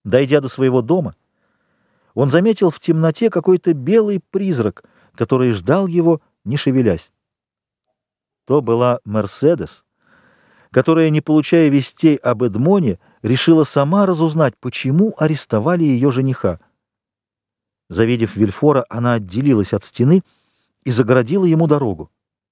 Дойдя до своего дома, он заметил в темноте какой-то белый призрак, который ждал его, не шевелясь. То была Мерседес, которая, не получая вестей об Эдмоне, решила сама разузнать, почему арестовали ее жениха. Завидев Вильфора, она отделилась от стены и загородила ему дорогу.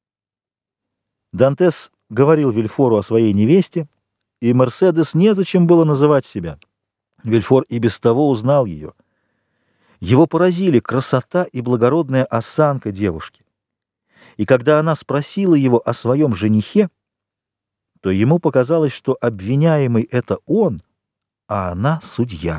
Дантес говорил Вильфору о своей невесте, и Мерседес незачем было называть себя. Вильфор и без того узнал ее. Его поразили красота и благородная осанка девушки. И когда она спросила его о своем женихе, то ему показалось, что обвиняемый — это он, а она — судья.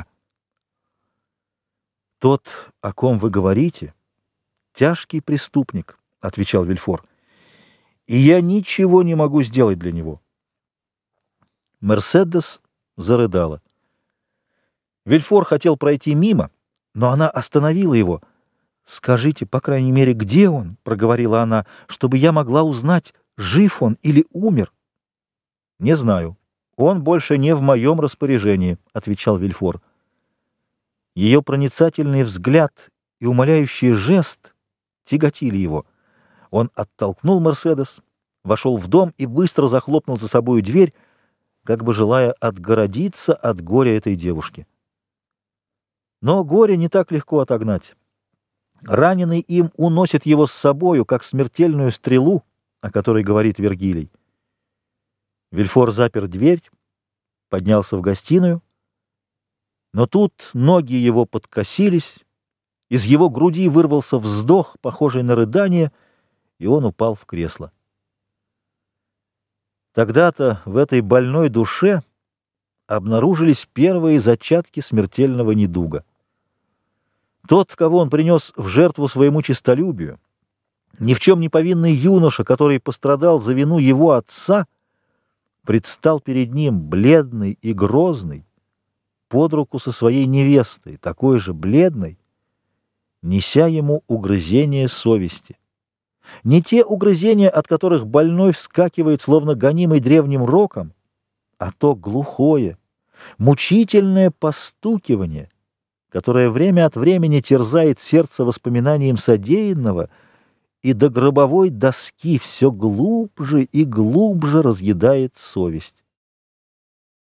«Тот, о ком вы говорите, тяжкий преступник», — отвечал Вильфор, — «и я ничего не могу сделать для него». Мерседес зарыдала. Вильфор хотел пройти мимо, но она остановила его. «Скажите, по крайней мере, где он?» — проговорила она, — «чтобы я могла узнать, жив он или умер». «Не знаю. Он больше не в моем распоряжении», — отвечал Вильфор. Ее проницательный взгляд и умоляющий жест тяготили его. Он оттолкнул Мерседес, вошел в дом и быстро захлопнул за собою дверь, как бы желая отгородиться от горя этой девушки. Но горе не так легко отогнать. Раненый им уносит его с собою, как смертельную стрелу, о которой говорит Вергилий. Вильфор запер дверь, поднялся в гостиную, но тут ноги его подкосились, из его груди вырвался вздох, похожий на рыдание, и он упал в кресло. Тогда-то в этой больной душе обнаружились первые зачатки смертельного недуга. Тот, кого он принес в жертву своему честолюбию, ни в чем не повинный юноша, который пострадал за вину его отца, предстал перед ним бледный и грозный, под руку со своей невестой, такой же бледной, неся ему угрызения совести. Не те угрызения, от которых больной вскакивает, словно гонимый древним роком, а то глухое, мучительное постукивание, которое время от времени терзает сердце воспоминанием содеянного и до гробовой доски все глубже и глубже разъедает совесть.